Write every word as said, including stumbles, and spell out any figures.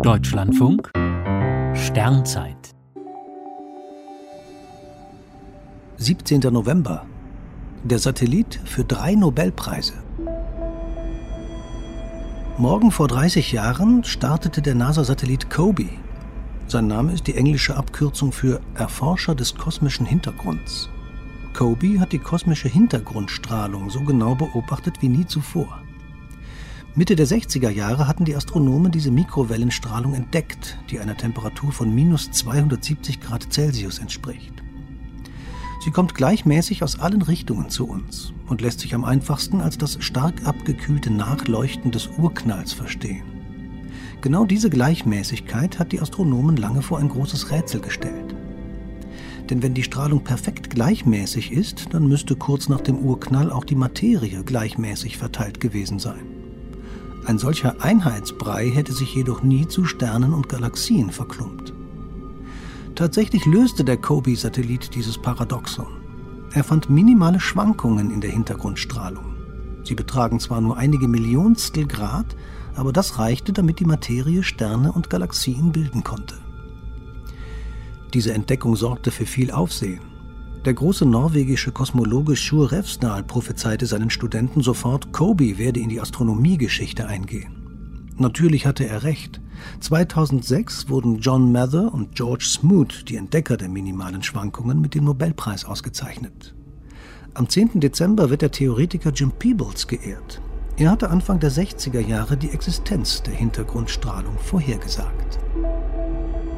Deutschlandfunk Sternzeit siebzehnter November. Der Satellit für drei Nobelpreise. Morgen vor dreißig Jahren startete der NASA-Satellit COBE. Sein Name ist die englische Abkürzung für Erforscher des kosmischen Hintergrunds. COBE hat die kosmische Hintergrundstrahlung so genau beobachtet wie nie zuvor. Mitte der sechziger Jahre hatten die Astronomen diese Mikrowellenstrahlung entdeckt, die einer Temperatur von minus zweihundertsiebzig Grad Celsius entspricht. Sie kommt gleichmäßig aus allen Richtungen zu uns und lässt sich am einfachsten als das stark abgekühlte Nachleuchten des Urknalls verstehen. Genau diese Gleichmäßigkeit hat die Astronomen lange vor ein großes Rätsel gestellt. Denn wenn die Strahlung perfekt gleichmäßig ist, dann müsste kurz nach dem Urknall auch die Materie gleichmäßig verteilt gewesen sein. Ein solcher Einheitsbrei hätte sich jedoch nie zu Sternen und Galaxien verklumpt. Tatsächlich löste der COBE-Satellit dieses Paradoxon. Er fand minimale Schwankungen in der Hintergrundstrahlung. Sie betragen zwar nur einige Millionstel Grad, aber das reichte, damit die Materie Sterne und Galaxien bilden konnte. Diese Entdeckung sorgte für viel Aufsehen. Der große norwegische Kosmologe Sjur Revsdal prophezeite seinen Studenten sofort, COBE werde in die Astronomiegeschichte eingehen. Natürlich hatte er recht. zweitausendsechs wurden John Mather und George Smoot, die Entdecker der minimalen Schwankungen, mit dem Nobelpreis ausgezeichnet. Am zehnten Dezember wird der Theoretiker Jim Peebles geehrt. Er hatte Anfang der sechziger Jahre die Existenz der Hintergrundstrahlung vorhergesagt.